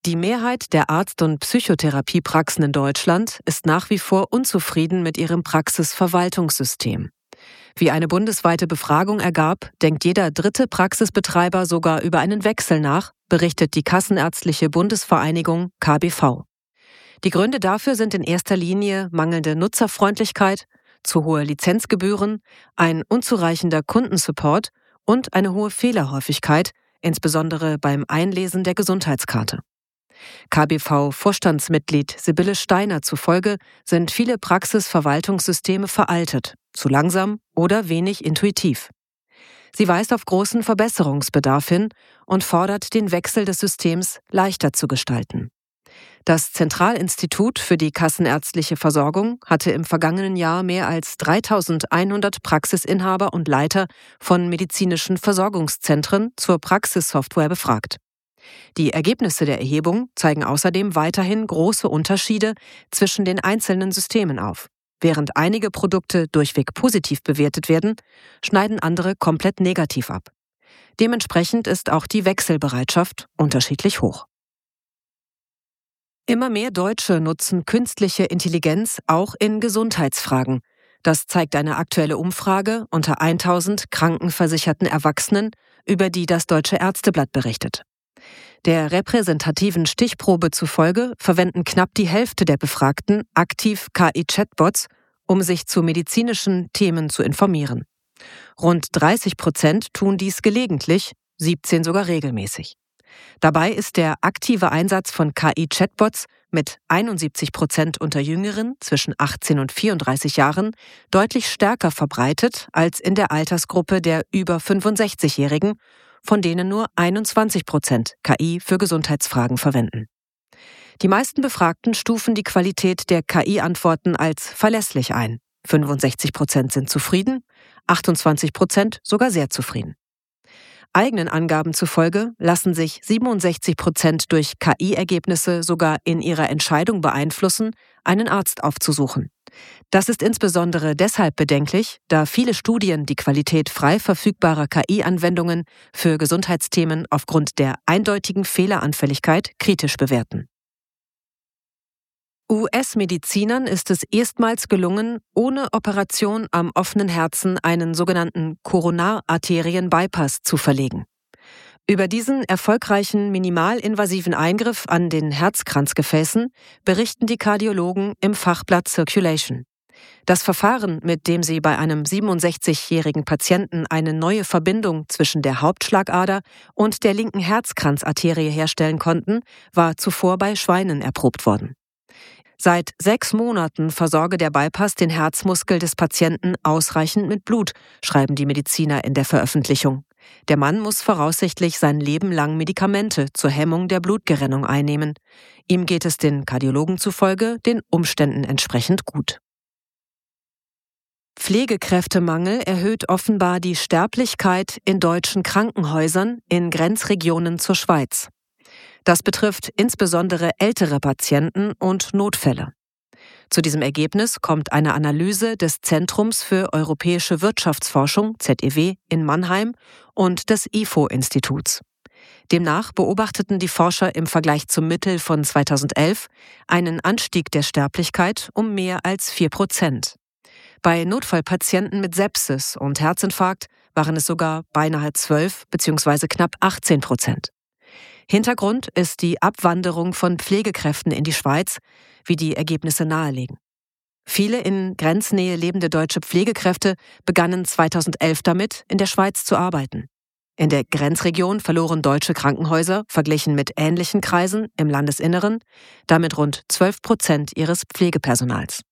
Die Mehrheit der Arzt- und Psychotherapiepraxen in Deutschland ist nach wie vor unzufrieden mit ihrem Praxisverwaltungssystem. Wie eine bundesweite Befragung ergab, denkt jeder dritte Praxisbetreiber sogar über einen Wechsel nach, berichtet die Kassenärztliche Bundesvereinigung KBV. Die Gründe dafür sind in erster Linie mangelnde Nutzerfreundlichkeit, zu hohe Lizenzgebühren, ein unzureichender Kundensupport und eine hohe Fehlerhäufigkeit, insbesondere beim Einlesen der Gesundheitskarte. KBV-Vorstandsmitglied Sibylle Steiner zufolge sind viele Praxisverwaltungssysteme veraltet, zu langsam oder wenig intuitiv. Sie weist auf großen Verbesserungsbedarf hin und fordert, den Wechsel des Systems leichter zu gestalten. Das Zentralinstitut für die kassenärztliche Versorgung hatte im vergangenen Jahr mehr als 3.100 Praxisinhaber und Leiter von medizinischen Versorgungszentren zur Praxissoftware befragt. Die Ergebnisse der Erhebung zeigen außerdem weiterhin große Unterschiede zwischen den einzelnen Systemen auf. Während einige Produkte durchweg positiv bewertet werden, schneiden andere komplett negativ ab. Dementsprechend ist auch die Wechselbereitschaft unterschiedlich hoch. Immer mehr Deutsche nutzen künstliche Intelligenz auch in Gesundheitsfragen. Das zeigt eine aktuelle Umfrage unter 1.000 krankenversicherten Erwachsenen, über die das Deutsche Ärzteblatt berichtet. Der repräsentativen Stichprobe zufolge verwenden knapp die Hälfte der Befragten aktiv KI-Chatbots, um sich zu medizinischen Themen zu informieren. Rund 30% tun dies gelegentlich, 17% sogar regelmäßig. Dabei ist der aktive Einsatz von KI-Chatbots mit 71% unter Jüngeren zwischen 18 und 34 Jahren deutlich stärker verbreitet als in der Altersgruppe der über 65-Jährigen, von denen nur 21% KI für Gesundheitsfragen verwenden. Die meisten Befragten stufen die Qualität der KI-Antworten als verlässlich ein. 65% sind zufrieden, 28% sogar sehr zufrieden. Eigenen Angaben zufolge lassen sich 67% durch KI-Ergebnisse sogar in ihrer Entscheidung beeinflussen, einen Arzt aufzusuchen. Das ist insbesondere deshalb bedenklich, da viele Studien die Qualität frei verfügbarer KI-Anwendungen für Gesundheitsthemen aufgrund der eindeutigen Fehleranfälligkeit kritisch bewerten. US-Medizinern ist es erstmals gelungen, ohne Operation am offenen Herzen einen sogenannten Koronararterien-Bypass zu verlegen. Über diesen erfolgreichen minimalinvasiven Eingriff an den Herzkranzgefäßen berichten die Kardiologen im Fachblatt Circulation. Das Verfahren, mit dem sie bei einem 67-jährigen Patienten eine neue Verbindung zwischen der Hauptschlagader und der linken Herzkranzarterie herstellen konnten, war zuvor bei Schweinen erprobt worden. Seit 6 Monaten versorge der Bypass den Herzmuskel des Patienten ausreichend mit Blut, schreiben die Mediziner in der Veröffentlichung. Der Mann muss voraussichtlich sein Leben lang Medikamente zur Hemmung der Blutgerinnung einnehmen. Ihm geht es den Kardiologen zufolge den Umständen entsprechend gut. Pflegekräftemangel erhöht offenbar die Sterblichkeit in deutschen Krankenhäusern in Grenzregionen zur Schweiz. Das betrifft insbesondere ältere Patienten und Notfälle. Zu diesem Ergebnis kommt eine Analyse des Zentrums für europäische Wirtschaftsforschung ZEW in Mannheim und des IFO-Instituts. Demnach beobachteten die Forscher im Vergleich zum Mittel von 2011 einen Anstieg der Sterblichkeit um mehr als 4%. Bei Notfallpatienten mit Sepsis und Herzinfarkt waren es sogar beinahe 12 bzw. knapp 18%. Hintergrund ist die Abwanderung von Pflegekräften in die Schweiz, wie die Ergebnisse nahelegen. Viele in Grenznähe lebende deutsche Pflegekräfte begannen 2011 damit, in der Schweiz zu arbeiten. In der Grenzregion verloren deutsche Krankenhäuser, verglichen mit ähnlichen Kreisen im Landesinneren, damit rund 12% ihres Pflegepersonals.